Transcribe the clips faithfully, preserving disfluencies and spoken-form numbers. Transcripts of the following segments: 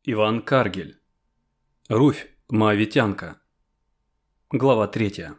Иван Каргель. Руфь, моавитянка. Глава третья.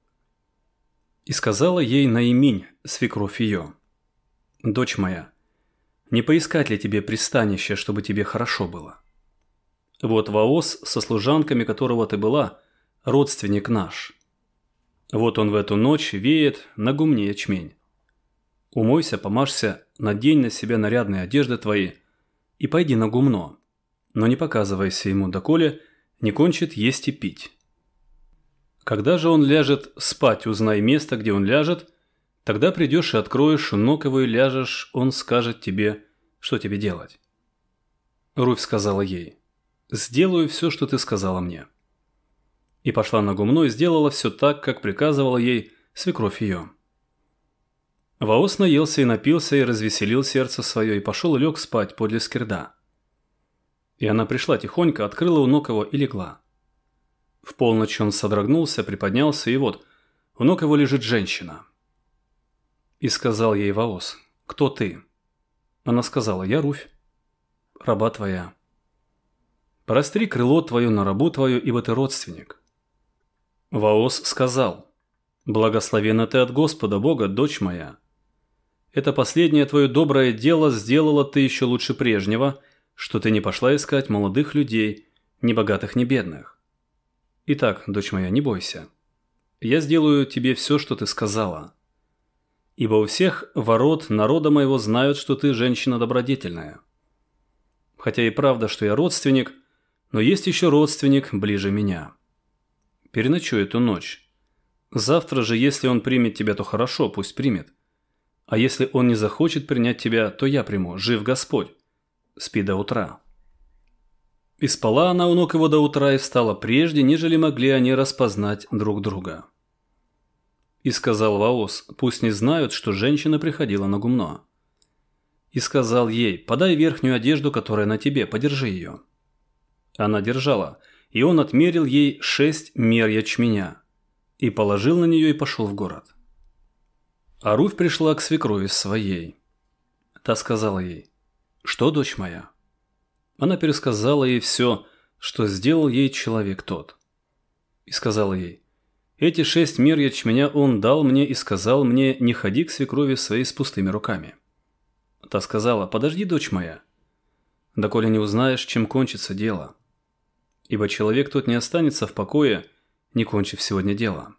И сказала ей Наиминь, свекровь ее: «Дочь моя, не поискать ли тебе пристанище, чтобы тебе хорошо было? Вот Ваос, со служанками которого ты была, родственник наш. Вот он в эту ночь веет на гумне ячмень. Умойся, помажься, надень на себя нарядные одежды твои и пойди на гумно, но не показывайся ему, доколе не кончит есть и пить. Когда же он ляжет спать, узнай место, где он ляжет, тогда придешь и откроешь ног его и ляжешь, он скажет тебе, что тебе делать». Руфь сказала ей: «Сделаю все, что ты сказала мне». И пошла на гумно и сделала все так, как приказывала ей свекровь ее. Ваос наелся и напился и развеселил сердце свое, и пошел и лег спать подле скирда. И она пришла тихонько, открыла у ног его и легла. В полночь он содрогнулся, приподнялся, и вот у ног его лежит женщина. И сказал ей Ваос: «Кто ты?» Она сказала: «Я Руфь, раба твоя. Простри крыло твое на рабу твою, ибо ты родственник». Ваос сказал: «Благословенна ты от Господа Бога, дочь моя. Это последнее твое доброе дело сделало ты еще лучше прежнего, что ты не пошла искать молодых людей, ни богатых, ни бедных. Итак, дочь моя, не бойся. Я сделаю тебе все, что ты сказала. Ибо у всех ворот народа моего знают, что ты женщина добродетельная. Хотя и правда, что я родственник, но есть еще родственник ближе меня. Переночуй эту ночь. Завтра же, если он примет тебя, то хорошо, пусть примет. А если он не захочет принять тебя, то я приму, жив Господь. Спи до утра». И спала она у ног его до утра и встала прежде, нежели могли они распознать друг друга. И сказал Ваос: «Пусть не знают, что женщина приходила на гумно». И сказал ей: «Подай верхнюю одежду, которая на тебе, подержи ее». Она держала, и он отмерил ей шесть мер ячменя, и положил на нее и пошел в город. А Руфь пришла к свекрови своей. Та сказала ей: «Что, дочь моя?» Она пересказала ей все, что сделал ей человек тот. И сказала ей: «Эти шесть мер ячменя он дал мне и сказал мне: не ходи к свекрови своей с пустыми руками». Та сказала: «Подожди, дочь моя, доколе не узнаешь, чем кончится дело. Ибо человек тот не останется в покое, не кончив сегодня дело».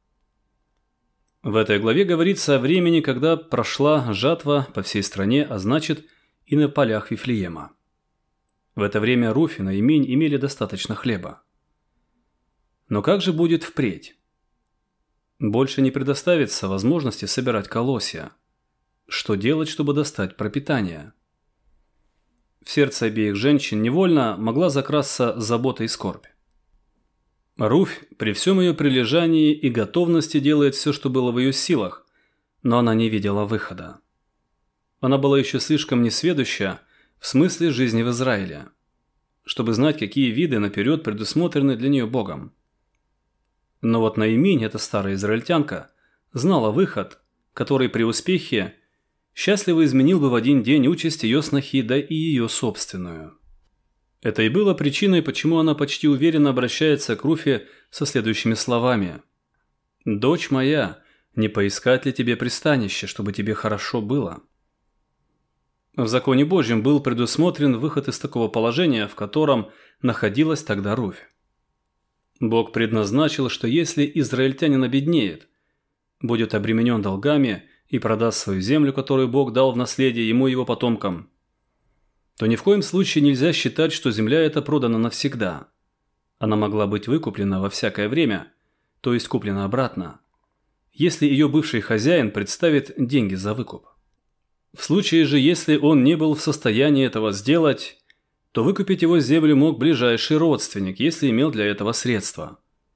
В этой главе говорится о времени, когда прошла жатва по всей стране, а значит и на полях Вифлеема. В это время Руфь и Наиминь имели достаточно хлеба. Но как же будет впредь? Больше не предоставится возможности собирать колосья. Что делать, чтобы достать пропитание? В сердце обеих женщин невольно могла закрасться забота и скорбь. Руфь при всем ее прилежании и готовности делает все, что было в ее силах, но она не видела выхода. Она была еще слишком несведуща в смысле жизни в Израиле, чтобы знать, какие виды наперед предусмотрены для нее Богом. Но вот Наиминь, эта старая израильтянка, знала выход, который при успехе счастливо изменил бы в один день участь ее снохи, да и ее собственную. Это и было причиной, почему она почти уверенно обращается к Руфе со следующими словами: «Дочь моя, не поискать ли тебе пристанище, чтобы тебе хорошо было?» В законе Божьем был предусмотрен выход из такого положения, в котором находилась тогда Руфь. Бог предназначил, что если израильтянин обеднеет, будет обременен долгами и продаст свою землю, которую Бог дал в наследие ему и его потомкам, то ни в коем случае нельзя считать, что земля эта продана навсегда. Она могла быть выкуплена во всякое время, то есть куплена обратно, если ее бывший хозяин представит деньги за выкуп. В случае же, если он не был в состоянии этого сделать, то выкупить его землю мог ближайший родственник, если имел для этого средства.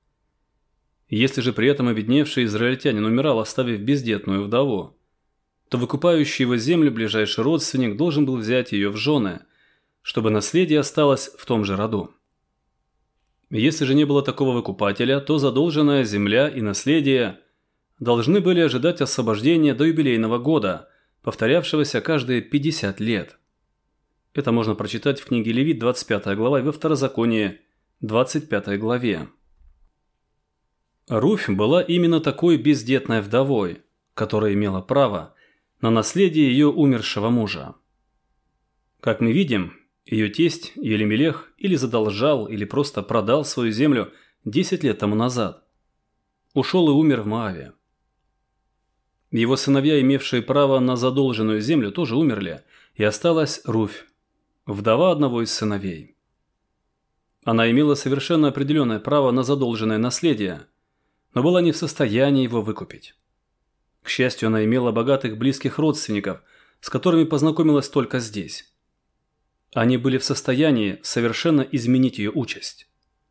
Если же при этом обедневший израильтянин умирал, оставив бездетную вдову, то выкупающий его землю ближайший родственник должен был взять ее в жены, чтобы наследие осталось в том же роду. Если же не было такого выкупателя, то задолженная земля и наследие должны были ожидать освобождения до юбилейного года, повторявшегося каждые пятьдесят лет. Это можно прочитать в книге Левит, двадцать пятая глава, и во Второзаконии, двадцать пятой главе. Руфь была именно такой бездетной вдовой, которая имела право на наследие ее умершего мужа. Как мы видим, ее тесть Елемелех или задолжал, или просто продал свою землю десять лет тому назад. Ушел и умер в Моаве. Его сыновья, имевшие право на задолженную землю, тоже умерли, и осталась Руфь, вдова одного из сыновей. Она имела совершенно определенное право на задолженное наследие, но была не в состоянии его выкупить. К счастью, она имела богатых близких родственников, с которыми познакомилась только здесь. Они были в состоянии совершенно изменить ее участь.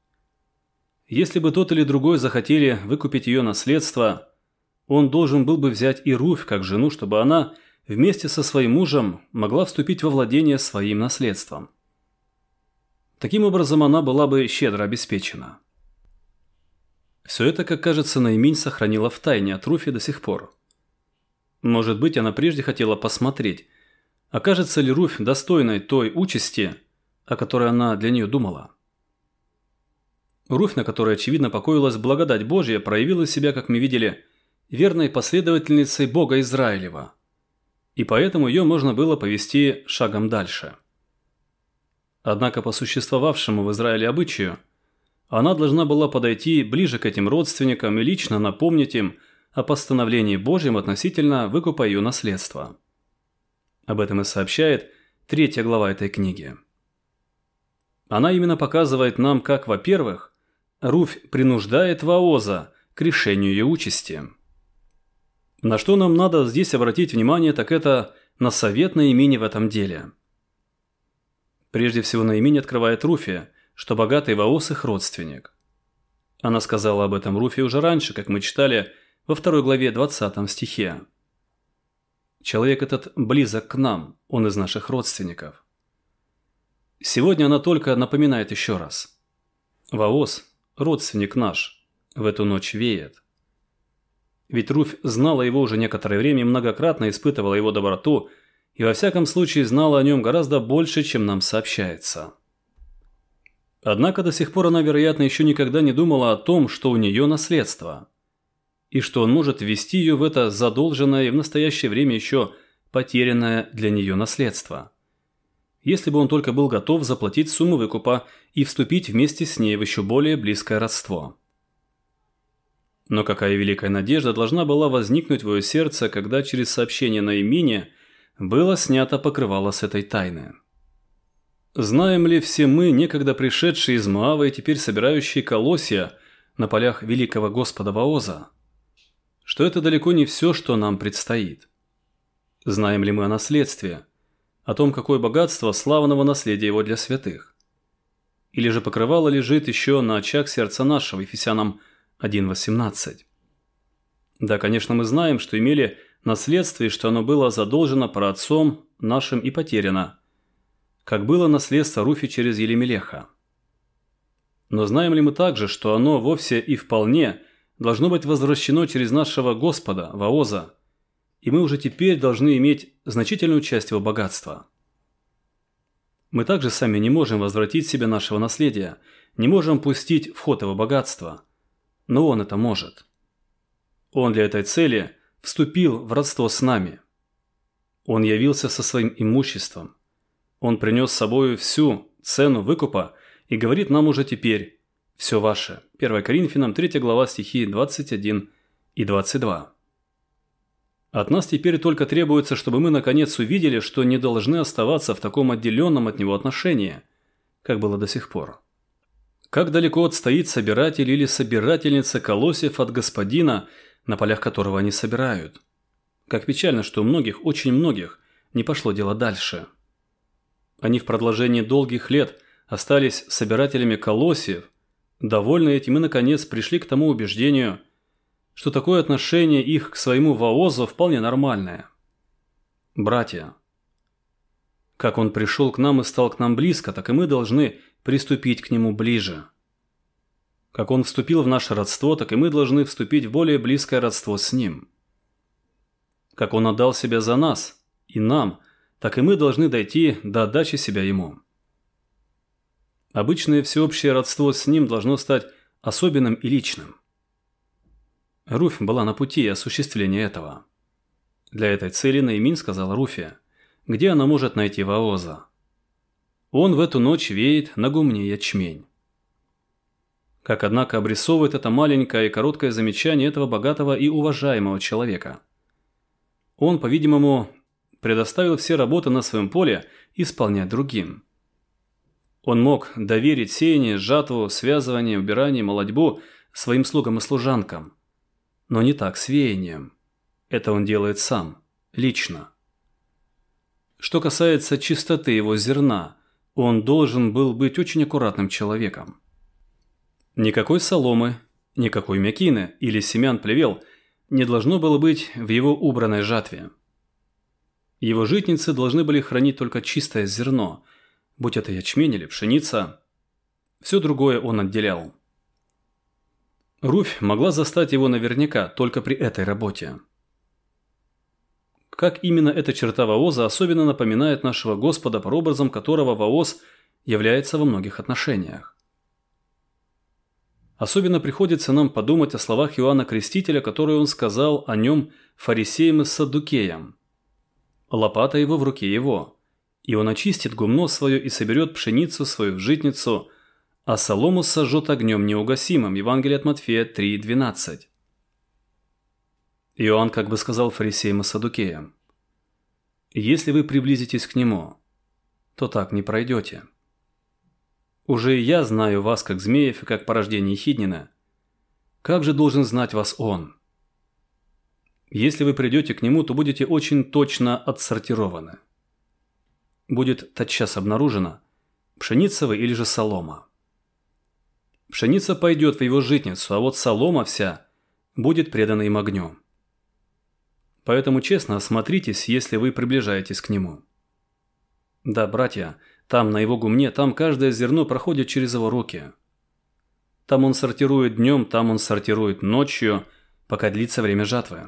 Если бы тот или другой захотели выкупить ее наследство, он должен был бы взять и Руфь как жену, чтобы она вместе со своим мужем могла вступить во владение своим наследством. Таким образом, она была бы щедро обеспечена. Все это, как кажется, Наиминь сохранила в тайне от Руфи до сих пор. Может быть, она прежде хотела посмотреть, окажется ли Руфь достойной той участи, о которой она для нее думала. Руфь, на которой, очевидно, покоилась благодать Божья, проявила себя, как мы видели, верной последовательницей Бога Израилева, и поэтому ее можно было повести шагом дальше. Однако по существовавшему в Израиле обычаю, она должна была подойти ближе к этим родственникам и лично напомнить им о постановлении Божьем относительно выкупа ее наследства. Об этом и сообщает третья глава этой книги. Она именно показывает нам, как, во-первых, Руфь принуждает Вооза к решению ее участи. На что нам надо здесь обратить внимание, так это на совет Наимини в этом деле. Прежде всего, Наиминь открывает Руфе, что богатый Вооз их родственник. Она сказала об этом Руфе уже раньше, как мы читали во второй главе двадцатом стихе. Человек этот близок к нам, он из наших родственников. Сегодня она только напоминает еще раз. Вооз, родственник наш, в эту ночь веет. Ведь Руфь знала его уже некоторое время и многократно испытывала его доброту, и во всяком случае знала о нем гораздо больше, чем нам сообщается. Однако до сих пор она, вероятно, еще никогда не думала о том, что у нее наследство, и что он может ввести ее в это задолженное и в настоящее время еще потерянное для нее наследство. Если бы он только был готов заплатить сумму выкупа и вступить вместе с ней в еще более близкое родство. Но какая великая надежда должна была возникнуть в ее сердце, когда через сообщение Наимине было снято покрывало с этой тайны. Знаем ли все мы, некогда пришедшие из Моава и теперь собирающие колосья на полях великого Господа Вооза, что это далеко не все, что нам предстоит? Знаем ли мы о наследстве, о том, какое богатство славного наследия его для святых? Или же покрывало лежит еще на очаг сердца нашего, Ефесянам один восемнадцать? Да, конечно, мы знаем, что имели наследство и что оно было задолжено праотцом нашим и потеряно, как было наследство Руфи через Елемелеха. Но знаем ли мы также, что оно вовсе и вполне должно быть возвращено через нашего Господа, Вооза, и мы уже теперь должны иметь значительную часть его богатства? Мы также сами не можем возвратить себе нашего наследия, не можем пустить в ход его богатства, но он это может. Он для этой цели вступил в родство с нами. Он явился со своим имуществом. Он принес с собой всю цену выкупа и говорит нам уже теперь: «Все ваше». первое Коринфянам третья глава стихи двадцать один и двадцать два. От нас теперь только требуется, чтобы мы наконец увидели, что не должны оставаться в таком отделенном от него отношении, как было до сих пор. Как далеко отстоит собиратель или собирательница колосьев от господина, на полях которого они собирают? Как печально, что у многих, очень многих, не пошло дело дальше. Они в продолжении долгих лет остались собирателями колосьев, довольны этим и, наконец, пришли к тому убеждению, что такое отношение их к своему Воозу вполне нормальное. Братья, как он пришел к нам и стал к нам близко, так и мы должны приступить к нему ближе. Как он вступил в наше родство, так и мы должны вступить в более близкое родство с ним. Как он отдал себя за нас и нам, так и мы должны дойти до отдачи себя Ему. Обычное всеобщее родство с Ним должно стать особенным и личным. Руфь была на пути осуществления этого. Для этой цели Наимин сказал Руфе, где она может найти Вооза. Он в эту ночь веет на гумне ячмень. Как, однако, обрисовывает это маленькое и короткое замечание этого богатого и уважаемого человека. Он, по-видимому, предоставил все работы на своем поле исполнять другим. Он мог доверить сеяние, жатву, связывание, убирание, молодьбу своим слугам и служанкам. Но не так с веянием. Это он делает сам, лично. Что касается чистоты его зерна, он должен был быть очень аккуратным человеком. Никакой соломы, никакой мякины или семян плевел не должно было быть в его убранной жатве. Его житницы должны были хранить только чистое зерно, будь это ячмень или пшеница. Все другое он отделял. Руфь могла застать его наверняка только при этой работе. Как именно эта черта Вооза особенно напоминает нашего Господа, прообразом которого Вооз является во многих отношениях. Особенно приходится нам подумать о словах Иоанна Крестителя, которые он сказал о нем фарисеям и саддукеям. Лопата его в руке его, и он очистит гумно свое и соберет пшеницу свою в житницу, а солому сожжет огнем неугасимым. Евангелие от Матфея три двенадцать. Иоанн как бы сказал фарисеям и саддукеям: «Если вы приблизитесь к нему, то так не пройдете. Уже я знаю вас, как змеев и как порождение Хиднина. Как же должен знать вас он? Если вы придете к нему, то будете очень точно отсортированы. Будет тотчас обнаружено, пшеница вы или же солома. Пшеница пойдет в его житницу, а вот солома вся будет предана им огню. Поэтому честно осмотритесь, если вы приближаетесь к нему. Да, братья, там, на его гумне, там каждое зерно проходит через его руки. Там он сортирует днем, там он сортирует ночью, пока длится время жатвы.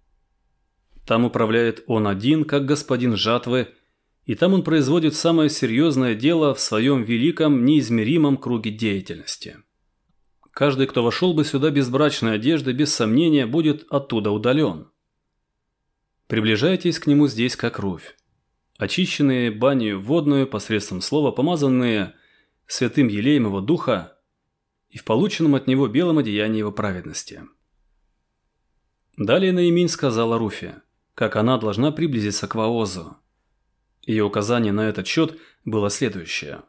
Там управляет он один, как господин жатвы, и там он производит самое серьезное дело в своем великом, неизмеримом круге деятельности. Каждый, кто вошел бы сюда без брачной одежды, без сомнения, будет оттуда удален. Приближайтесь к нему здесь, как Руфь. Очищенные банью водную посредством слова, помазанные святым елеем его духа и в полученном от него белом одеянии его праведности. Далее Наиминь сказала Руфе, как она должна приблизиться к Воозу. Ее указание на этот счет было следующее.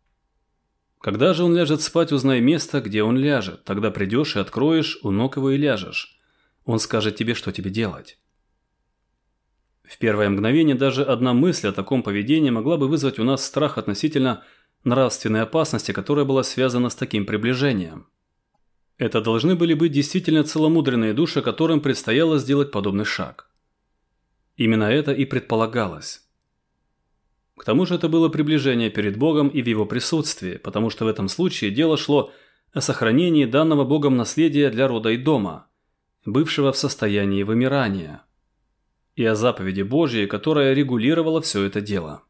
«Когда же он ляжет спать, узнай место, где он ляжет. Тогда придешь и откроешь, у ног его и ляжешь. Он скажет тебе, что тебе делать». В первое мгновение даже одна мысль о таком поведении могла бы вызвать у нас страх относительно нравственной опасности, которая была связана с таким приближением. Это должны были быть действительно целомудренные души, которым предстояло сделать подобный шаг. Именно это и предполагалось. К тому же это было приближение перед Богом и в Его присутствии, потому что в этом случае дело шло о сохранении данного Богом наследия для рода и дома, бывшего в состоянии вымирания, и о заповеди Божьей, которая регулировала все это дело.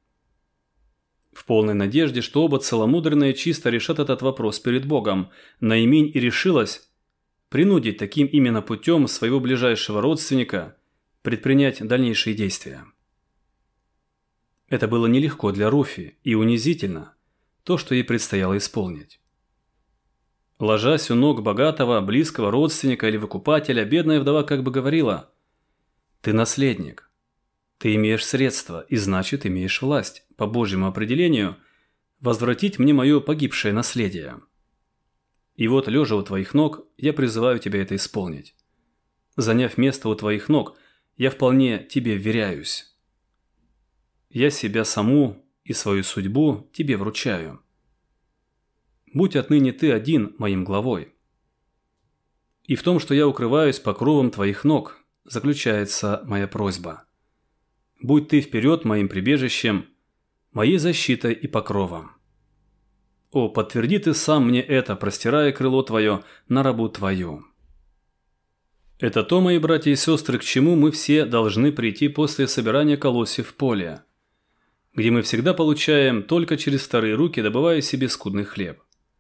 В полной надежде, что оба целомудренные чисто решат этот вопрос перед Богом, Наиминь и решилась принудить таким именно путем своего ближайшего родственника предпринять дальнейшие действия. Это было нелегко для Руфи и унизительно, то, что ей предстояло исполнить. Ложась у ног богатого, близкого родственника или выкупателя, бедная вдова как бы говорила: «Ты наследник, ты имеешь средства и, значит, имеешь власть, по Божьему определению, возвратить мне мое погибшее наследие. И вот, лежа у твоих ног, я призываю тебя это исполнить. Заняв место у твоих ног, я вполне тебе вверяюсь. Я себя саму и свою судьбу тебе вручаю. Будь отныне ты один моим главой. И в том, что я укрываюсь покровом твоих ног, заключается моя просьба. Будь ты вперед моим прибежищем, моей защитой и покровом. О, подтверди ты сам мне это, простирая крыло твое на рабу твою». Это то, мои братья и сестры, к чему мы все должны прийти после собирания колосьев в поле, где мы всегда получаем только через вторые руки, добывая себе скудный хлеб.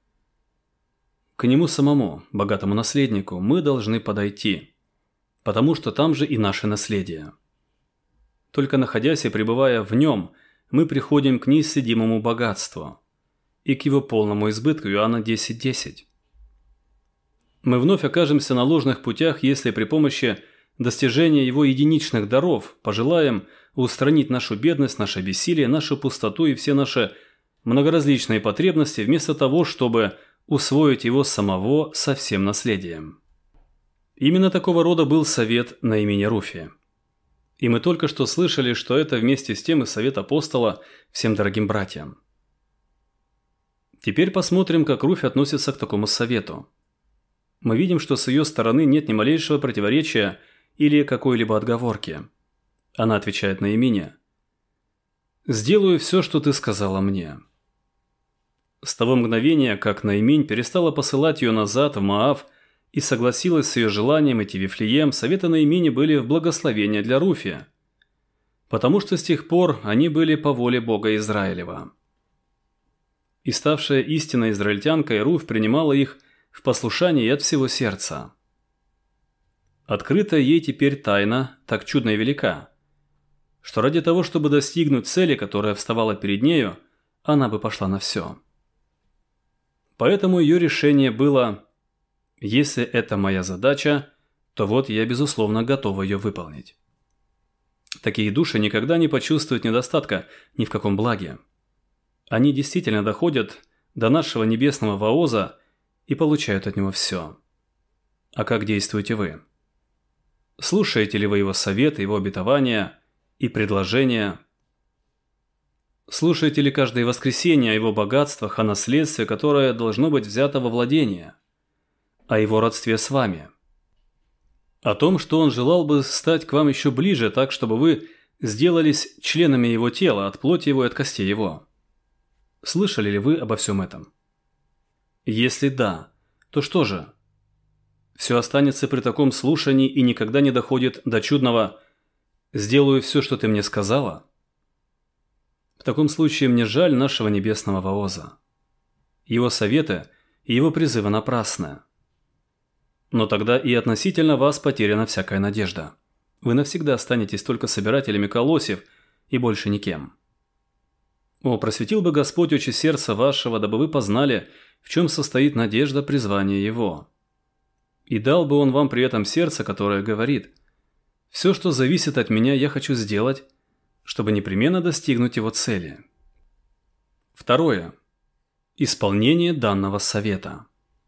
К нему самому, богатому наследнику, мы должны подойти, потому что там же и наше наследие. Только находясь и пребывая в нем, мы приходим к неисследимому богатству и к его полному избытку. Иоанна десять десять. Мы вновь окажемся на ложных путях, если при помощи достижения его единичных даров пожелаем устранить нашу бедность, наше бессилие, нашу пустоту и все наши многоразличные потребности, вместо того, чтобы усвоить его самого со всем наследием. Именно такого рода был совет Ноэмине Руфи. И мы только что слышали, что это вместе с тем и совет апостола всем дорогим братьям. Теперь посмотрим, как Руфь относится к такому совету. Мы видим, что с ее стороны нет ни малейшего противоречия или какой-либо отговорки. Она отвечает Ноэмине: «Сделаю все, что ты сказала мне». С того мгновения, как Ноэминь перестала посылать ее назад в Моав и согласилась с ее желанием идти в Вифлеем, советы Ноэмини были в благословение для Руфи, потому что с тех пор они были по воле Бога Израилева. И ставшая истинной израильтянкой, Руфь принимала их в послушании от всего сердца. Открытая ей теперь тайна так чудна и велика, что ради того, чтобы достигнуть цели, которая вставала перед нею, она бы пошла на все. Поэтому ее решение было: если это моя задача, то вот я, безусловно, готова ее выполнить. Такие души никогда не почувствуют недостатка ни в каком благе. Они действительно доходят до нашего небесного Вооза и получают от него все. А как действуете вы? Слушаете ли вы его советы, его обетования и предложения? Слушаете ли каждое воскресенье о его богатствах, о наследстве, которое должно быть взято во владение, о его родстве с вами, о том, что он желал бы стать к вам еще ближе, так, чтобы вы сделались членами его тела, от плоти его и от костей его? Слышали ли вы обо всем этом? Если да, то что же? Все останется при таком слушании и никогда не доходит до чудного «сделаю все, что ты мне сказала»? В таком случае мне жаль нашего небесного Вооза. Его советы и его призывы напрасны. Но тогда и относительно вас потеряна всякая надежда. Вы навсегда останетесь только собирателями колосьев и больше никем. О, просветил бы Господь очи сердца вашего, дабы вы познали, в чем состоит надежда призвания Его. И дал бы Он вам при этом сердце, которое говорит: «Все, что зависит от меня, я хочу сделать, чтобы непременно достигнуть его цели». Второе. Исполнение данного совета.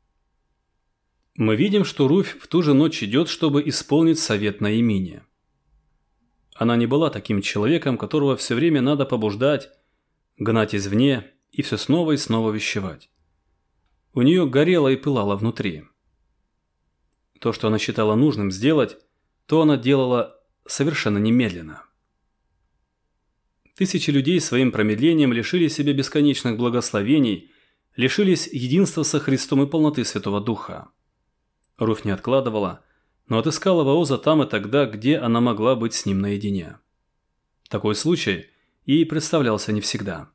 Мы видим, что Руфь в ту же ночь идет, чтобы исполнить совет Ноэмини. Она не была таким человеком, которого все время надо побуждать, гнать извне и все снова и снова вещевать. У нее горело и пылало внутри. То, что она считала нужным сделать, то она делала совершенно немедленно. Тысячи людей своим промедлением лишили себя бесконечных благословений, лишились единства со Христом и полноты Святого Духа. Руфь не откладывала, но отыскала Вооза там и тогда, где она могла быть с ним наедине. Такой случай ей представлялся не всегда.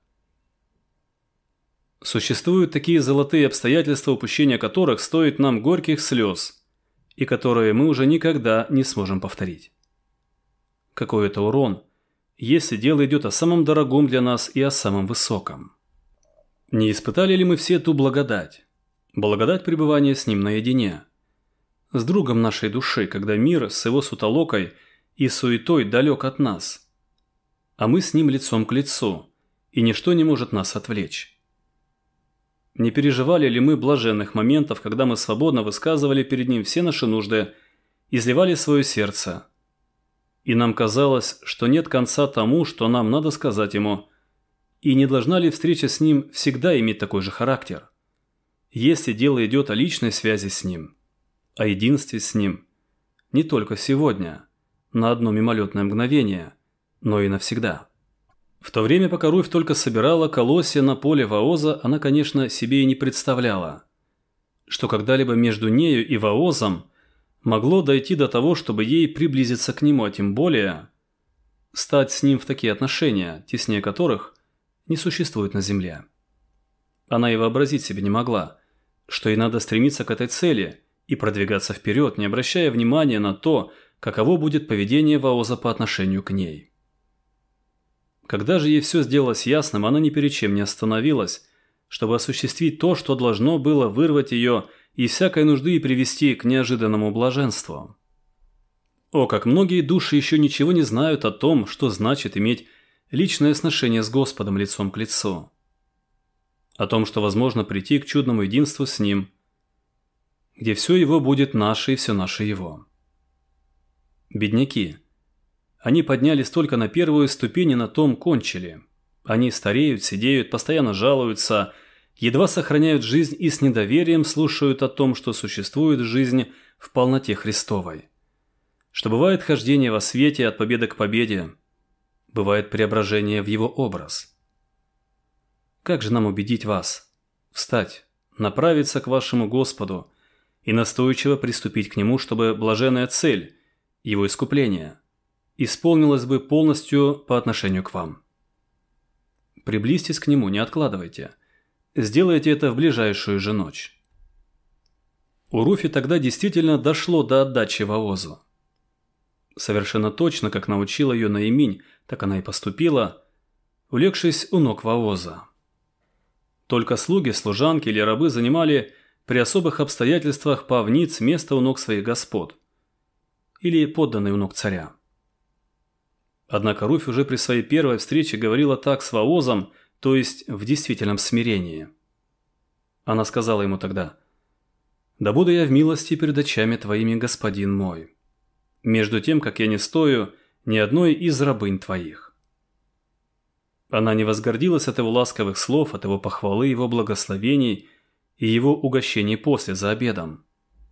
Существуют такие золотые обстоятельства, упущения которых стоит нам горьких слез, и которые мы уже никогда не сможем повторить. Какой это урон, если дело идет о самом дорогом для нас и о самом высоком. Не испытали ли мы все ту благодать, благодать пребывания с ним наедине, с другом нашей души, когда мир с его сутолокой и суетой далек от нас, а мы с ним лицом к лицу, и ничто не может нас отвлечь? Не переживали ли мы блаженных моментов, когда мы свободно высказывали перед ним все наши нужды, изливали свое сердце, и нам казалось, что нет конца тому, что нам надо сказать ему, и не должна ли встреча с ним всегда иметь такой же характер, если дело идет о личной связи с ним, о единстве с ним, не только сегодня, на одно мимолетное мгновение, но и навсегда. В то время, пока Руфь только собирала колосья на поле Вооза, она, конечно, себе и не представляла, что когда-либо между нею и Воозом могло дойти до того, чтобы ей приблизиться к нему, а тем более стать с ним в такие отношения, теснее которых не существует на земле. Она и вообразить себе не могла, что ей надо стремиться к этой цели и продвигаться вперед, не обращая внимания на то, каково будет поведение Ваоза по отношению к ней. Когда же ей все сделалось ясным, она ни перед чем не остановилась, чтобы осуществить то, что должно было вырвать ее из всякой нужды и привести к неожиданному блаженству. О, как многие души еще ничего не знают о том, что значит иметь личное сношение с Господом лицом к лицу. О том, что возможно прийти к чудному единству с Ним, где все Его будет наше и все наше Его. Бедняки. Они поднялись только на первую ступень и на том кончили. Они стареют, седеют, постоянно жалуются, едва сохраняют жизнь и с недоверием слушают о том, что существует жизнь в полноте Христовой. Что бывает хождение во свете от победы к победе, бывает преображение в Его образ. Как же нам убедить вас? Встать, направиться к вашему Господу и настойчиво приступить к Нему, чтобы блаженная цель, Его искупление, исполнилась бы полностью по отношению к вам. Приблизьтесь к Нему, не откладывайте. Сделайте это в ближайшую же ночь. У Руфи тогда действительно дошло до отдачи Ваозу. Совершенно точно, как научила ее Наиминь, так она и поступила, улегшись у ног Ваоза. Только слуги, служанки или рабы занимали при особых обстоятельствах павниц место у ног своих господ или подданные у ног царя. Однако Руфь уже при своей первой встрече говорила так с Ваозом, то есть в действительном смирении. Она сказала ему тогда: «Да буду я в милости перед очами твоими, господин мой, между тем, как я не стою ни одной из рабынь твоих». Она не возгордилась от его ласковых слов, от его похвалы, его благословений и его угощений после, за обедом.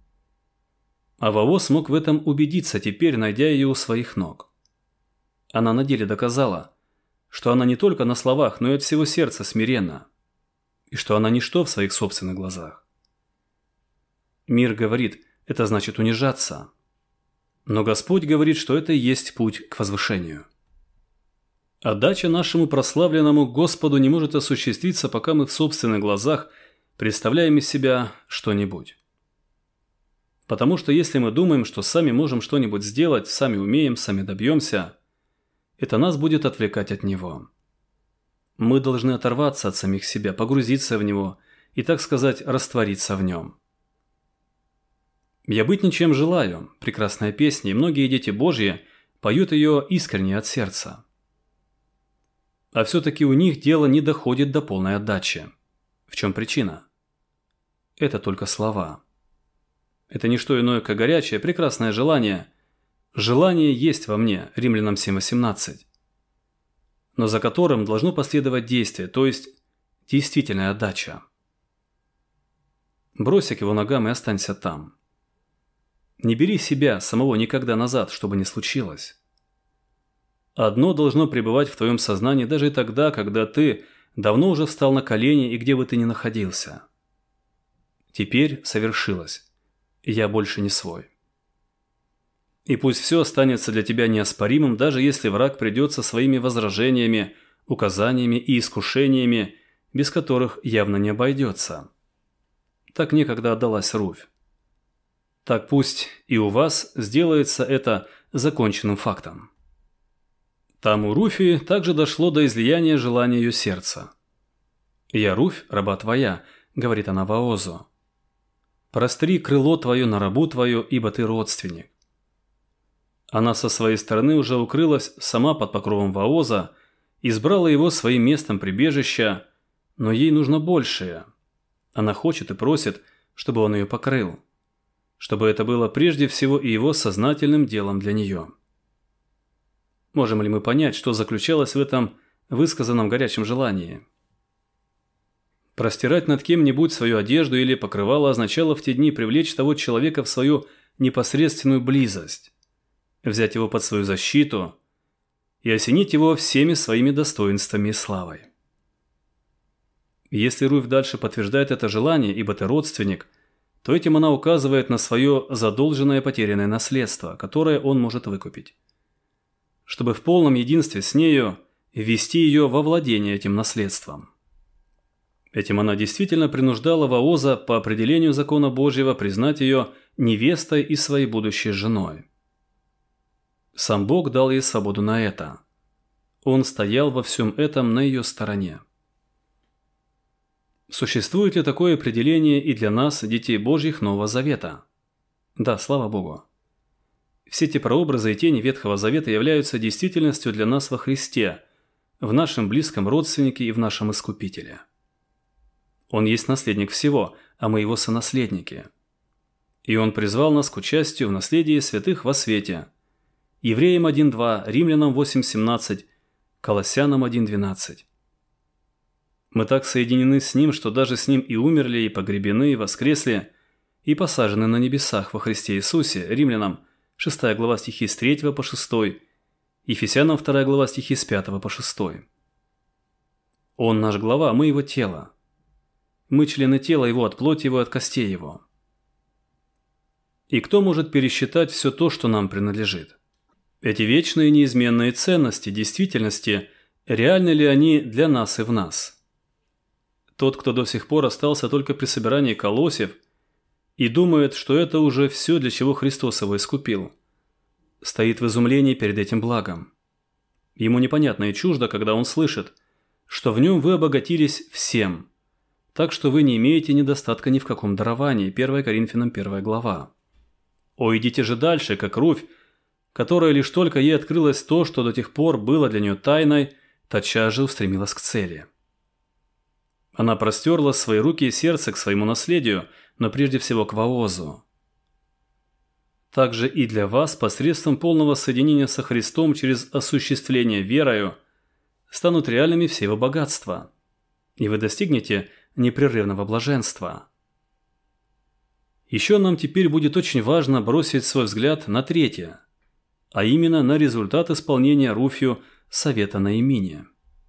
А Ваоз мог в этом убедиться теперь, найдя ее у своих ног. Она на деле доказала, что она не только на словах, но и от всего сердца смиренна, и что она ничто в своих собственных глазах. Мир говорит, это значит унижаться, но Господь говорит, что это и есть путь к возвышению. Отдача нашему прославленному Господу не может осуществиться, пока мы в собственных глазах представляем из себя что-нибудь. Потому что если мы думаем, что сами можем что-нибудь сделать, сами умеем, сами добьемся, это нас будет отвлекать от Него. Мы должны оторваться от самих себя, погрузиться в Него и, так сказать, раствориться в Нем. «Я быть ничем желаю» – прекрасная песня, и многие дети Божьи поют ее искренне от сердца. А все-таки у них дело не доходит до полной отдачи. В чем причина? Это только слова. Это не что иное, как горячее, прекрасное желание. Желание есть во мне, Римлянам семь восемнадцать. Но за которым должно последовать действие, то есть действительная отдача. Бросься к его ногам и останься там. Не бери себя самого никогда назад, что бы ни случилось. Одно должно пребывать в твоем сознании даже и тогда, когда ты давно уже встал на колени и где бы ты ни находился. Теперь совершилось. Я больше не свой. И пусть все останется для тебя неоспоримым, даже если враг придет со своими возражениями, указаниями и искушениями, без которых явно не обойдется. Так некогда отдалась Руфь. Так пусть и у вас сделается это законченным фактом. Там у Руфи также дошло до излияния желания ее сердца. «Я Руфь, раба твоя», — говорит она Ваозу. «Простри крыло твое на рабу твою, ибо ты родственник». Она со своей стороны уже укрылась сама под покровом Ваоза, избрала его своим местом прибежища, но ей нужно большее. Она хочет и просит, чтобы он ее покрыл, чтобы это было прежде всего и его сознательным делом для нее. Можем ли мы понять, что заключалось в этом высказанном горячем желании? Простирать над кем-нибудь свою одежду или покрывало означало в те дни привлечь того человека в свою непосредственную близость, взять его под свою защиту и осенить его всеми своими достоинствами и славой. Если Руфь дальше подтверждает это желание, ибо ты родственник, то этим она указывает на свое задолженное потерянное наследство, которое он может выкупить, чтобы в полном единстве с нею ввести ее во владение этим наследством. Этим она действительно принуждала Вооза по определению закона Божьего признать ее невестой и своей будущей женой. Сам Бог дал ей свободу на это. Он стоял во всем этом на ее стороне. Существует ли такое определение и для нас, детей Божьих Нового Завета? Да, слава Богу. Все эти прообразы и тени Ветхого Завета являются действительностью для нас во Христе, в нашем близком родственнике и в нашем Искупителе. Он есть наследник всего, а мы его сонаследники. И он призвал нас к участию в наследии святых во свете. Евреям один два, Римлянам восемь семнадцать, Колоссянам один двенадцать. Мы так соединены с Ним, что даже с Ним и умерли, и погребены, и воскресли, и посажены на небесах во Христе Иисусе, Римлянам шестая глава стихи с третьего по шестой, Ефесянам вторая глава стихи с пятого по шестой. Он наш глава, мы его тело. Мы члены тела его, от плоти его, от костей его. И кто может пересчитать все то, что нам принадлежит? Эти вечные неизменные ценности, действительности, реальны ли они для нас и в нас? Тот, кто до сих пор остался только при собирании колосьев и думает, что это уже все, для чего Христос его искупил, стоит в изумлении перед этим благом. Ему непонятно и чуждо, когда он слышит, что в нем вы обогатились всем, так что вы не имеете недостатка ни в каком даровании. первое Коринфянам первая глава. О, идите же дальше, как Руфь, которая лишь только ей открылось то, что до тех пор было для нее тайной, тотчас же устремилась к цели. Она простерла свои руки и сердце к своему наследию, но прежде всего к Воозу. Также и для вас, посредством полного соединения со Христом через осуществление верою, станут реальными все его богатства, и вы достигнете непрерывного блаженства. Еще нам теперь будет очень важно бросить свой взгляд на третье, а именно на результат исполнения Руфью совета Ноэмии.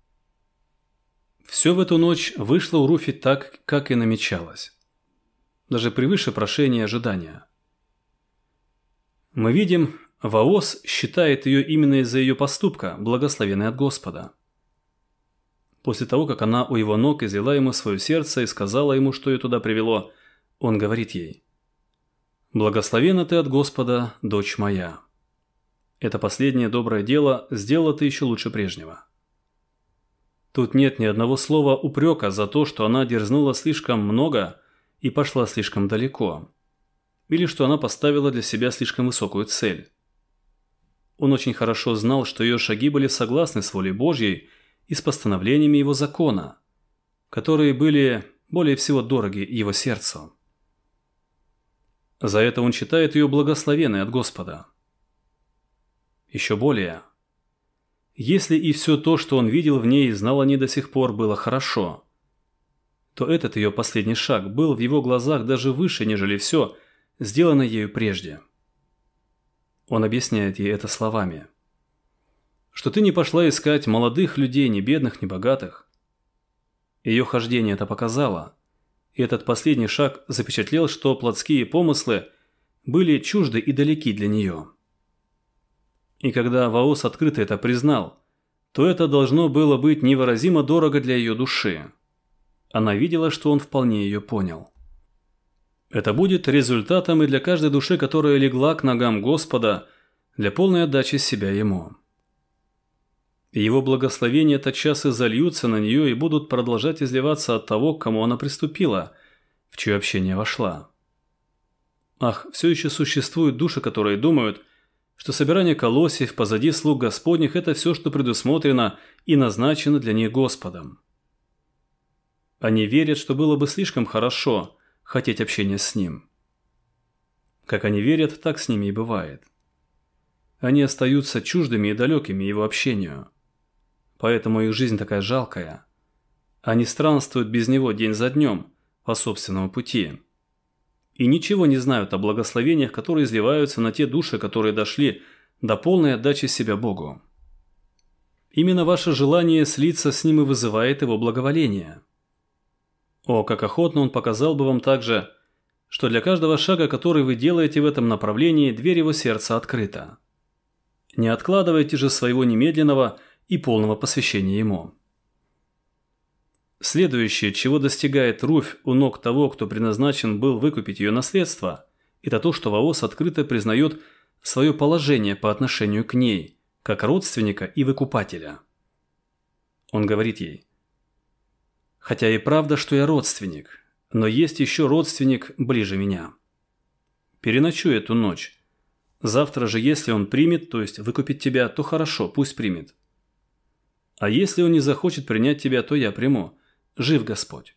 Все в эту ночь вышло у Руфи так, как и намечалось, даже превыше прошения и ожидания. Мы видим, Вооз считает ее именно из-за ее поступка, благословенной от Господа. После того, как она у его ног излила ему свое сердце и сказала ему, что ее туда привело, он говорит ей: «Благословенна ты от Господа, дочь моя». Это последнее доброе дело сделала ты еще лучше прежнего. Тут нет ни одного слова упрека за то, что она дерзнула слишком много и пошла слишком далеко, или что она поставила для себя слишком высокую цель. Он очень хорошо знал, что ее шаги были согласны с волей Божьей и с постановлениями его закона, которые были более всего дороги его сердцу. За это он считает ее благословенной от Господа. Еще более, если и все то, что он видел в ней и знал о ней до сих пор, было хорошо, то этот ее последний шаг был в его глазах даже выше, нежели все, сделанное ею прежде. Он объясняет ей это словами: что ты не пошла искать молодых людей, ни бедных, ни богатых. Ее хождение это показало, и этот последний шаг запечатлел, что плотские помыслы были чужды и далеки для нее. И когда Вооз открыто это признал, то это должно было быть невыразимо дорого для ее души. Она видела, что он вполне ее понял. Это будет результатом и для каждой души, которая легла к ногам Господа для полной отдачи себя Ему. И Его благословения тотчас и зальются на нее и будут продолжать изливаться от того, к кому она приступила, в чье общение вошла. Ах, все еще существуют души, которые думают, что собирание колосьев позади слуг Господних – это все, что предусмотрено и назначено для них Господом. Они верят, что было бы слишком хорошо хотеть общения с Ним. Как они верят, так с ними и бывает. Они остаются чуждыми и далекими Его общению. Поэтому их жизнь такая жалкая. Они странствуют без Него день за днем по собственному пути. И ничего не знают о благословениях, которые изливаются на те души, которые дошли до полной отдачи себя Богу. Именно ваше желание слиться с Ним и вызывает Его благоволение. О, как охотно Он показал бы вам также, что для каждого шага, который вы делаете в этом направлении, дверь его сердца открыта. Не откладывайте же своего немедленного и полного посвящения ему. Следующее, чего достигает Руфь у ног того, кто предназначен был выкупить ее наследство, это то, что Вооз открыто признает свое положение по отношению к ней, как родственника и выкупателя. Он говорит ей: «Хотя и правда, что я родственник, но есть еще родственник ближе меня. Переночуй эту ночь. Завтра же, если он примет, то есть выкупит тебя, то хорошо, пусть примет. А если он не захочет принять тебя, то я приму. Жив Господь».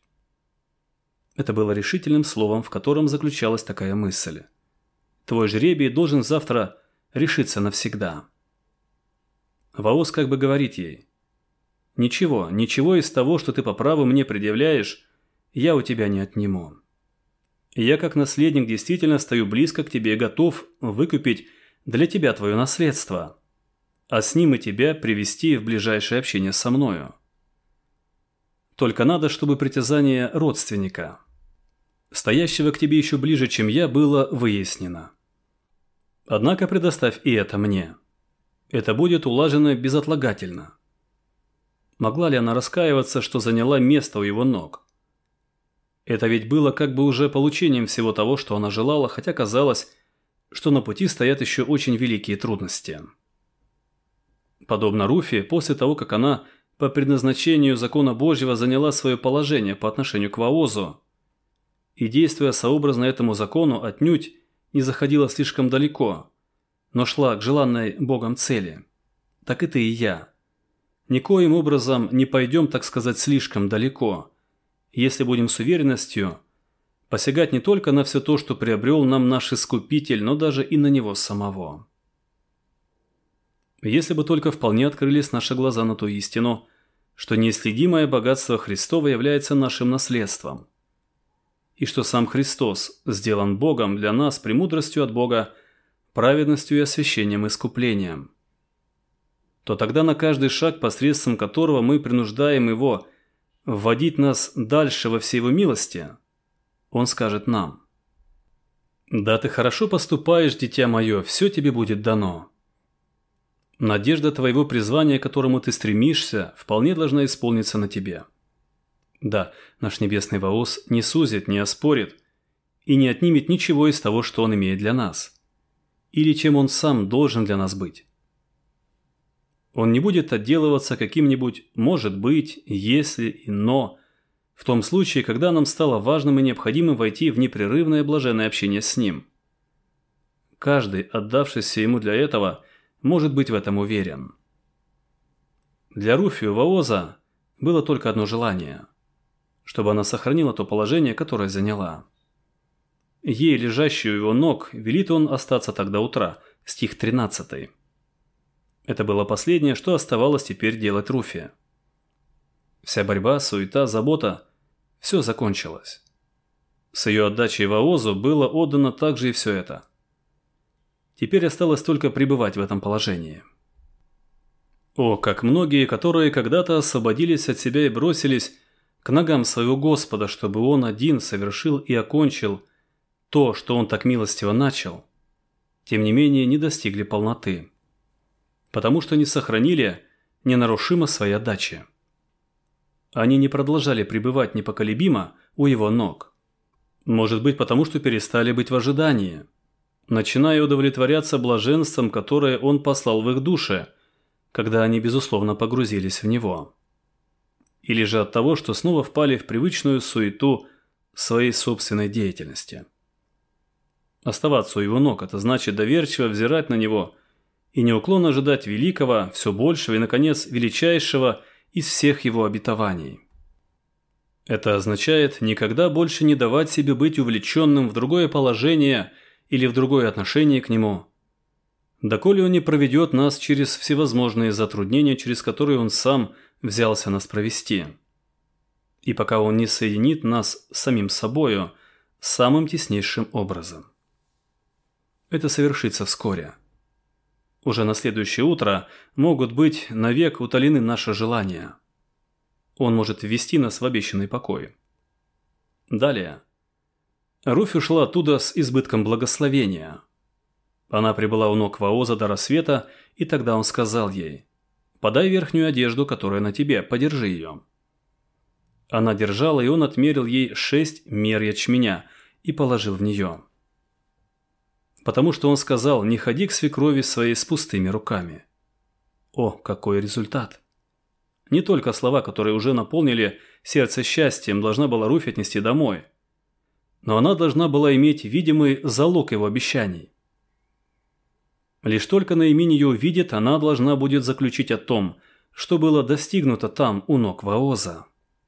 Это было решительным словом, в котором заключалась такая мысль. Твой жребий должен завтра решиться навсегда. Вооз как бы говорит ей: «Ничего, ничего из того, что ты по праву мне предъявляешь, я у тебя не отниму. Я как наследник действительно стою близко к тебе и готов выкупить для тебя твое наследство, а с ним и тебя привести в ближайшее общение со мною. Только надо, чтобы притязание родственника, стоящего к тебе еще ближе, чем я, было выяснено. Однако предоставь и это мне. Это будет улажено безотлагательно». Могла ли она раскаиваться, что заняла место у его ног? Это ведь было как бы уже получением всего того, что она желала, хотя казалось, что на пути стоят еще очень великие трудности. Подобно Руфи, после того, как она по предназначению закона Божьего заняла свое положение по отношению к Воозу и, действуя сообразно этому закону, отнюдь не заходила слишком далеко, но шла к желанной Богом цели, так и ты и я. Никоим образом не пойдем, так сказать, слишком далеко, если будем с уверенностью посягать не только на все то, что приобрел нам наш Искупитель, но даже и на Него самого. Если бы только вполне открылись наши глаза на ту истину, что неисследимое богатство Христово является нашим наследством, и что сам Христос сделан Богом для нас премудростью от Бога, праведностью и освящением искуплением, то тогда на каждый шаг, посредством которого мы принуждаем Его вводить нас дальше во всей Его милости, Он скажет нам: «Да ты хорошо поступаешь, дитя мое, все тебе будет дано». Надежда твоего призвания, к которому ты стремишься, вполне должна исполниться на тебе. Да, наш небесный Вооз не сузит, не оспорит и не отнимет ничего из того, что Он имеет для нас, или чем Он сам должен для нас быть. Он не будет отделываться каким-нибудь «может быть», «если» и «но», в том случае, когда нам стало важным и необходимым войти в непрерывное блаженное общение с Ним. Каждый, отдавшийся Ему для этого, может быть в этом уверен. Для Руфи у Вооза было только одно желание – чтобы она сохранила то положение, которое заняла. Ей, лежащей у его ног, велит он остаться так до утра, стих тринадцатый. Это было последнее, что оставалось теперь делать Руфи. Вся борьба, суета, забота – все закончилось. С ее отдачей Воозу было отдано также и все это. Теперь осталось только пребывать в этом положении. О, как многие, которые когда-то освободились от себя и бросились к ногам своего Господа, чтобы Он один совершил и окончил то, что Он так милостиво начал, тем не менее не достигли полноты, потому что не сохранили ненарушимо своей отдачи. Они не продолжали пребывать непоколебимо у Его ног. Может быть, потому что перестали быть в ожидании, начиная удовлетворяться блаженством, которое Он послал в их душе, когда они, безусловно, погрузились в Него. Или же от того, что снова впали в привычную суету своей собственной деятельности. Оставаться у Его ног – это значит доверчиво взирать на Него и неуклонно ожидать великого, все большего и, наконец, величайшего из всех Его обетований. Это означает никогда больше не давать себе быть увлеченным в другое положение или в другое отношение к Нему, доколе Он не проведет нас через всевозможные затруднения, через которые Он сам взялся нас провести, и пока Он не соединит нас с самим собою самым теснейшим образом. Это совершится вскоре. Уже на следующее утро могут быть навек утолены наши желания. Он может ввести нас в обещанный покой. Далее. Руфь ушла оттуда с избытком благословения. Она прибыла у ног Ваоза до рассвета, и тогда он сказал ей: «Подай верхнюю одежду, которая на тебе, подержи ее». Она держала, и он отмерил ей шесть мер ячменя и положил в нее. Потому что он сказал: «Не ходи к свекрови своей с пустыми руками». О, какой результат! Не только слова, которые уже наполнили сердце счастьем, должна была Руфь отнести домой, но она должна была иметь видимый залог его обещаний. Лишь только Наиминь ее увидит, она должна будет заключить о том, что было достигнуто там, у ног Ваоза.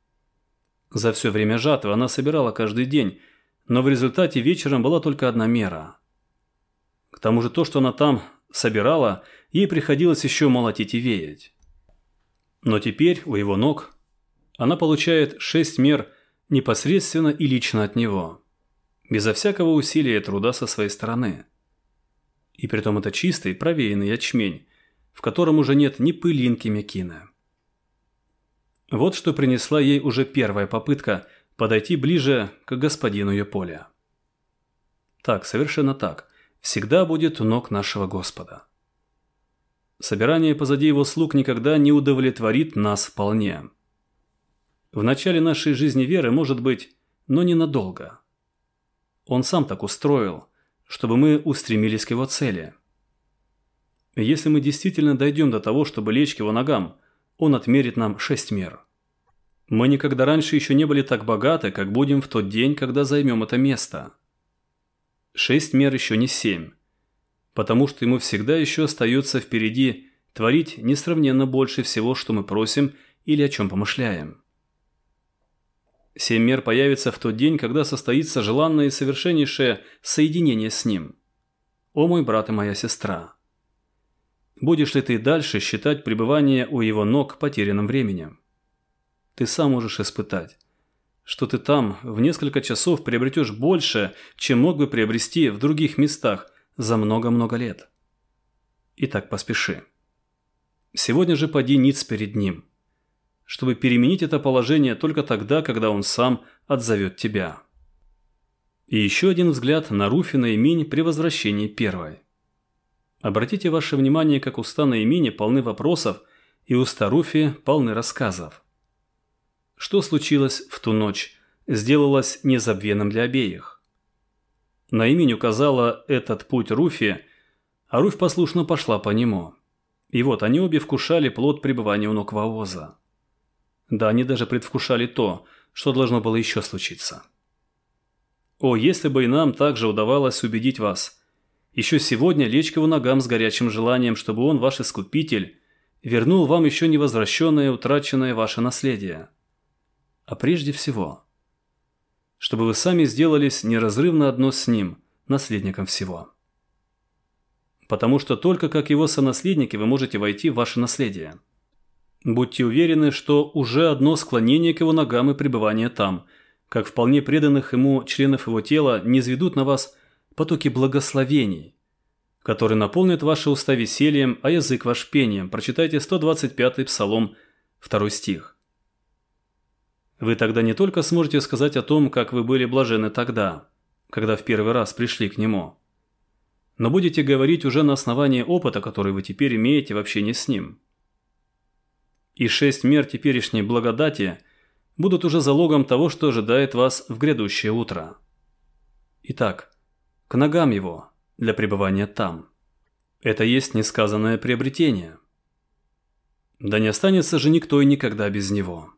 За все время жатвы она собирала каждый день, но в результате вечером была только одна мера. К тому же то, что она там собирала, ей приходилось еще молотить и веять. Но теперь у его ног она получает шесть мер непосредственно и лично от него, безо всякого усилия и труда со своей стороны. И притом это чистый, провеянный ячмень, в котором уже нет ни пылинки мекины. Вот что принесла ей уже первая попытка подойти ближе к господину ее поля. Так, совершенно так, всегда будет у ног нашего Господа. Собирание позади его слуг никогда не удовлетворит нас вполне. В начале нашей жизни веры, может быть, но ненадолго. Он сам так устроил, чтобы мы устремились к его цели. Если мы действительно дойдем до того, чтобы лечь к его ногам, он отмерит нам шесть мер. Мы никогда раньше еще не были так богаты, как будем в тот день, когда займем это место. Шесть мер еще не семь, потому что ему всегда еще остается впереди творить несравненно больше всего, что мы просим или о чем помышляем. Семь мер появится в тот день, когда состоится желанное и совершеннейшее соединение с ним. О мой брат и моя сестра! Будешь ли ты дальше считать пребывание у его ног потерянным временем? Ты сам можешь испытать, что ты там в несколько часов приобретешь больше, чем мог бы приобрести в других местах за много-много лет. Итак, поспеши. Сегодня же поди ниц перед ним, чтобы переменить это положение только тогда, когда он сам отзовет тебя. И еще один взгляд на Руфь и Наиминь при возвращении первой. Обратите ваше внимание, как уста Наимини полны вопросов, и уста Руфи полны рассказов. Что случилось в ту ночь, сделалось незабвенным для обеих. Наиминь указала этот путь Руфи, а Руфь послушно пошла по нему. И вот они обе вкушали плод пребывания у ног Ваоза. Да, они даже предвкушали то, что должно было еще случиться. О, если бы и нам также удавалось убедить вас, еще сегодня лечь к его ногам с горячим желанием, чтобы он, ваш искупитель, вернул вам еще невозвращенное и утраченное ваше наследие. А прежде всего, чтобы вы сами сделались неразрывно одно с ним, наследником всего. Потому что только как его сонаследники вы можете войти в ваше наследие. Будьте уверены, что уже одно склонение к его ногам и пребывание там, как вполне преданных ему членов его тела, низведут на вас потоки благословений, которые наполнят ваши уста весельем, а язык ваш пением. Прочитайте сто двадцать пятый Псалом, второй стих. Вы тогда не только сможете сказать о том, как вы были блаженны тогда, когда в первый раз пришли к нему, но будете говорить уже на основании опыта, который вы теперь имеете в общении с ним. И шесть мер теперешней благодати будут уже залогом того, что ожидает вас в грядущее утро. Итак, к ногам его для пребывания там. Это есть несказанное приобретение. Да не останется же никто и никогда без него.